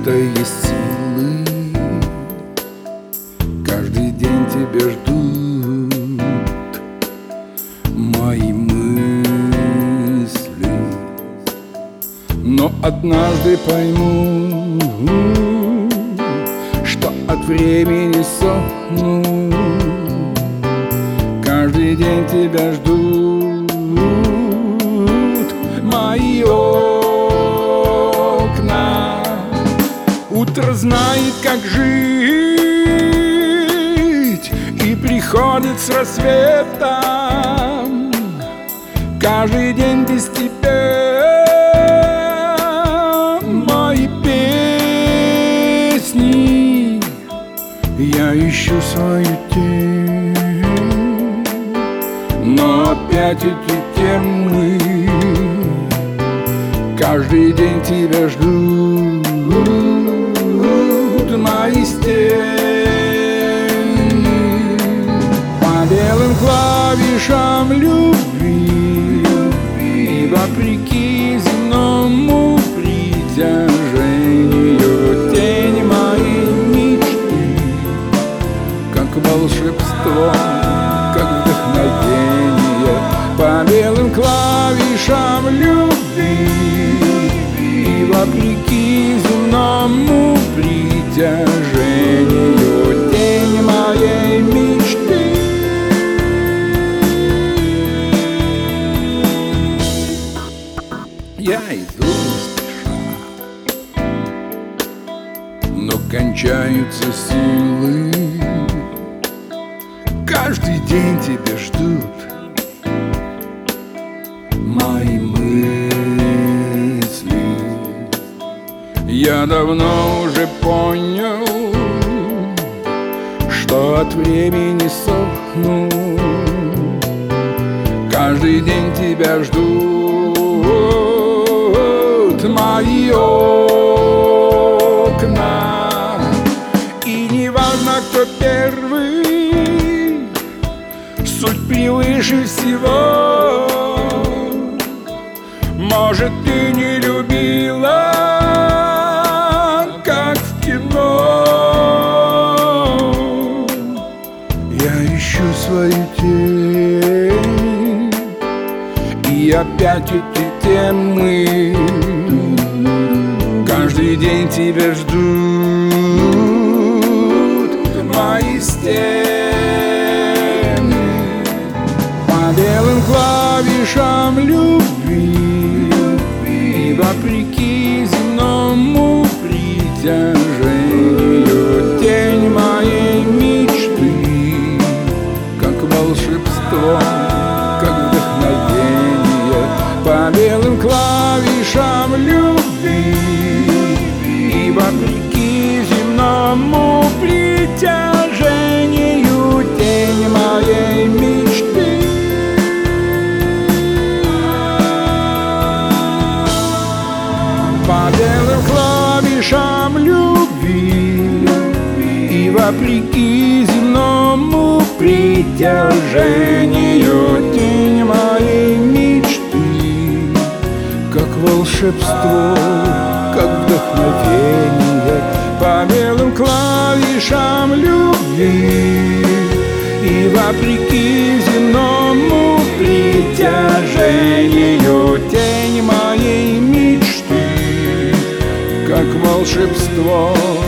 скрытые силы каждый день тебя ждут мои мысли, но однажды пойму, что от времени сохну. Каждый день тебя ждут мои окна. Утро знает, как жить, и приходит с рассветом. Каждый день без тебя мои песни. Я ищу свою тень, но опять эти темы каждый день тебя ждут мои стены. По белым клавишам любви и вопреки земному притяжению тень моей мечты, как волшебство, как вдохновение. По белым клавишам любви и вопреки земному притяжению тень моей мечты. Я иду не спеша, но кончаются силы. Каждый день тебя ждут мои мысли. Я давно уже понял, что от времени сохну. Каждый день тебя ждут мои окна. И не важно, кто первый, суть превыше всего. Может, ты не любила, как в кино. Я ищу свою тень, и опять эти темы каждый день тебя ждут мои стены. По белым клавишам любви и вопреки земному притяжению тень моей мечты, как волшебство, как вдохновение. По белым клавишам любви и вопреки земному притяжению тень моей мечты. По белым клавишам любви и вопреки земному притяжению тень моей мечты, как волшебство, как вдохновение. По белым клавишам любви и вопреки земному притяжению тень моей мечты, как волшебство,